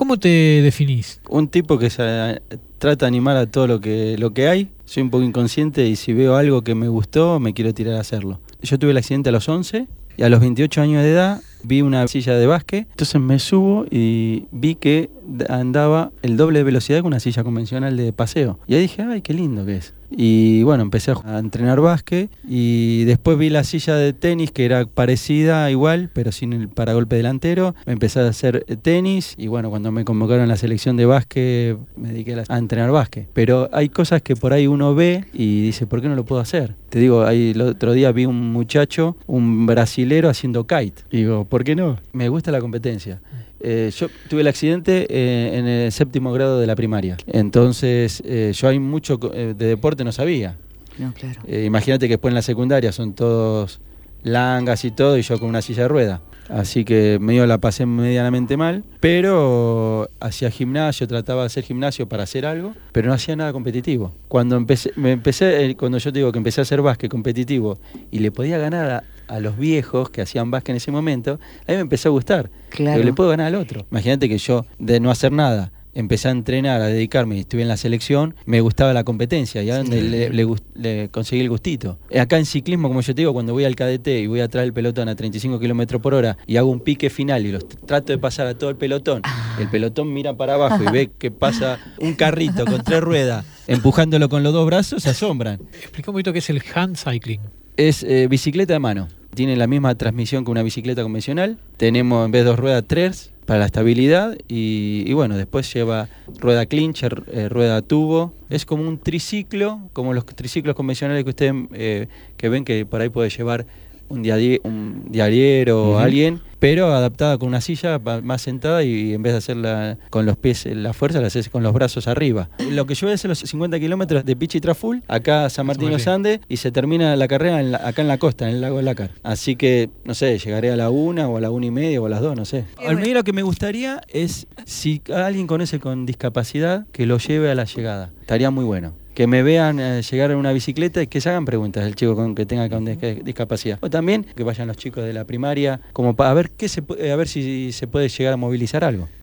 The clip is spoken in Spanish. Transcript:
¿Cómo te definís? Un tipo que trata de animar a todo lo que hay. Soy un poco inconsciente y si veo algo que me gustó, me quiero tirar a hacerlo. Yo tuve el accidente a los 11 y a los 28 años de edad vi una silla de básquet. Entonces me subo y vi que andaba el doble de velocidad que una silla convencional de paseo. Y ahí dije, ay, qué lindo que es. Y bueno, empecé a entrenar básquet y después vi la silla de tenis que era parecida, igual, pero sin el paragolpe delantero. Empecé a hacer tenis y bueno, cuando me convocaron a la selección de básquet me dediqué a entrenar básquet. Pero hay cosas que por ahí uno ve y dice, ¿por qué no lo puedo hacer? Te digo, ahí el otro día vi un muchacho, un brasilero haciendo kite. Y digo, ¿por qué no? Me gusta la competencia. Yo tuve el accidente en el 7º grado de la primaria. Entonces, yo hay mucho de deporte no sabía. No, claro. Imagínate que después en la secundaria son todos langas y todo, y yo con una silla de rueda. Así que medio la pasé medianamente mal, pero hacía gimnasio, trataba de hacer gimnasio para hacer algo, pero no hacía nada competitivo. Cuando cuando yo te digo que empecé a hacer básquet competitivo y le podía ganar a los viejos que hacían básquet en ese momento, a mí me empezó a gustar. Claro. Pero le puedo ganar al otro. Imagínate que yo, de no hacer nada, empecé a entrenar, a dedicarme, estuve en la selección, me gustaba la competencia y a donde le conseguí el gustito. Acá en ciclismo, como yo te digo, cuando voy al cadete y voy a traer el pelotón a 35 km/h y hago un pique final y los trato de pasar a todo el pelotón mira para abajo y ve que pasa un carrito con 3 ruedas empujándolo con los 2 brazos, se asombran. Explica un poquito qué es el hand cycling. Es bicicleta de mano. Tiene la misma transmisión que una bicicleta convencional. Tenemos en vez de 2 ruedas 3 para la estabilidad y bueno, después lleva rueda clincher, rueda tubo. Es como un triciclo, como los triciclos convencionales que ustedes que ven que por ahí puede llevar un diariero o alguien, pero adaptada con una silla más sentada y en vez de hacerla con los pies la fuerza, la haces con los brazos arriba. Lo que yo voy a hacer los 50 kilómetros de Pichi Traful, acá a San Martín de los Andes, y se termina la carrera acá en la costa, en el lago de Lácar. Así que, no sé, llegaré a la 1 o a la 1:30 o a las 2, no sé. A mí lo que me gustaría es, si alguien conoce con discapacidad, que lo lleve a la llegada. Estaría muy bueno. Que me vean llegar en una bicicleta y que se hagan preguntas el chico que tenga discapacidad. O también que vayan los chicos de la primaria, como para ver si se puede llegar a movilizar algo.